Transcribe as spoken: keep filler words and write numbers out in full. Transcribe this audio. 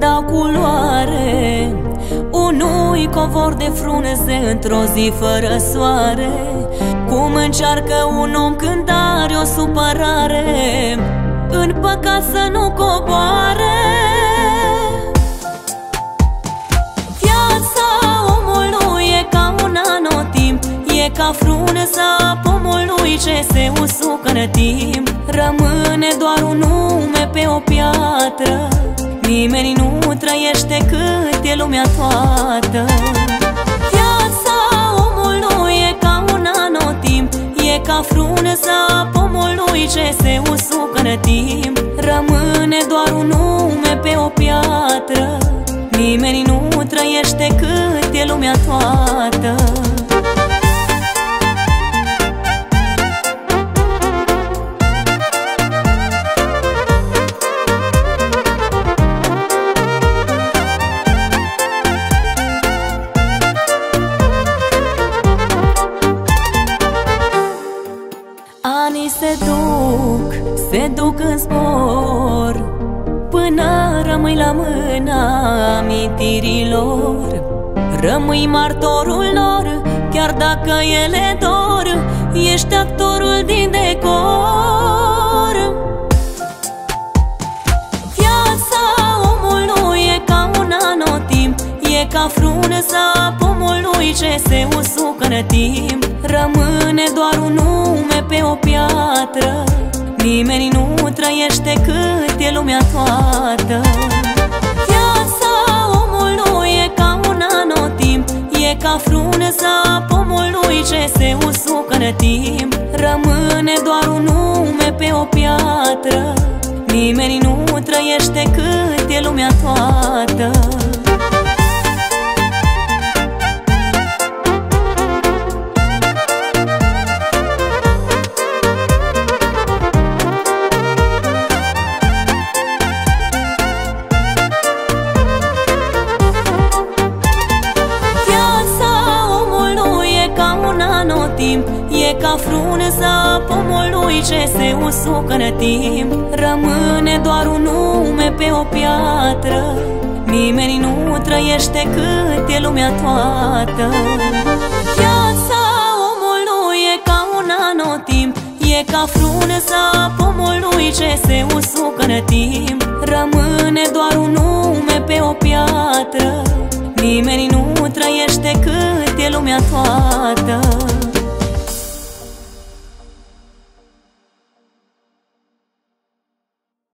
dau culoare unui covor de frunze într-o zi fără soare. Cum încearcă un om când are o supărare în păcat să nu coboare. Viața omului e ca un anotimp, e ca frunza pomului ce se usucă în timp. Rămâne doar un nume pe o piatră, nimeni nu trăiește cât e lumea toată. Viața omului e ca un anotimp, e ca frunza pomului ce se usucă în timp. Rămâne doar un nume pe o piatră, nimeni nu trăiește cât e lumea toată. Anii se duc, se duc în zbor, până rămâi la mâna amintirilor. Rămâi martorul lor, chiar dacă ele dor, ești actorul din decor. Viața omului e ca un anotimp, e ca frunza pomului ce se usucă în timp. Rămâne doar un nume pe o piatră, nimeni nu trăiește cât e lumea toată. Viața omului e ca un anotimp, e ca frunza pomului ce se usucă în timp. Rămâne doar un nume pe o piatră, nimeni nu trăiește cât e lumea toată. E ca frunza pomului ce se usucă în timp. Rămâne doar un nume pe o piatră, nimeni nu trăiește cât e lumea toată. Viața omului e ca un anotimp, e ca frunza pomului ce se usucă în timp. Rămâne doar un nume pe o piatră, nimeni nu trăiește cât e lumea toată.